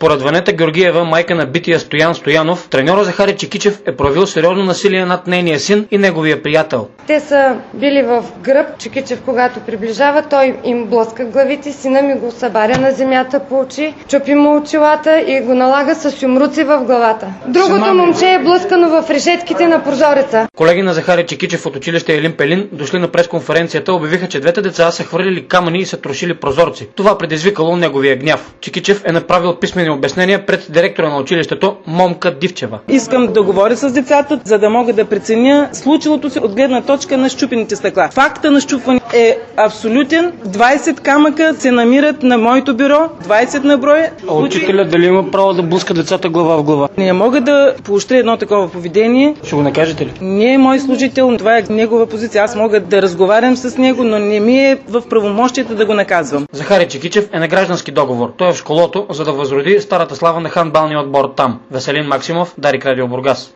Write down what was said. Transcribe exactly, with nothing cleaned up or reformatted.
Според Ванета Георгиева, майка на бития Стоян Стоянов, треньора Захари Чекичев е проявил сериозно насилие над нейния син и неговия приятел. Те са били в гръб. Чекичев, когато приближава, той им блъска главите, сина ми го събаря на земята по очи, чупи му очилата и го налага с юмруци в главата. Другото момче е блъскано в решетките на прозореца. Колеги на Захари Чекичев от училище Елин Пелин дошли на пресконференцията, обявиха, че двете деца са хвърлили камъни и са трошили прозорци. Това предизвикало неговия гняв. Чекичев е направил писмени обяснения пред директора на училището Момка Дивчева. Искам да говоря с децата, за да мога да преценя случилото се от гледна точка на счупените стъкла. Факта на счупване е абсолютен. двайсет камъка се намират на моето бюро, двайсет на брой. А учителя дали има право да блъска децата глава в глава? Не мога да поощря едно такова поведение. Ще го накажете ли? Не е мой служител, това е негова позиция. Аз мога да разговарям с него, но не ми е в правомощията да го наказвам. Захари Чекичев е на граждански договор. Той е в школото, за да възроди старата слава на хандбалния отбор там. Веселин Максимов, Дарик Радио Бургас.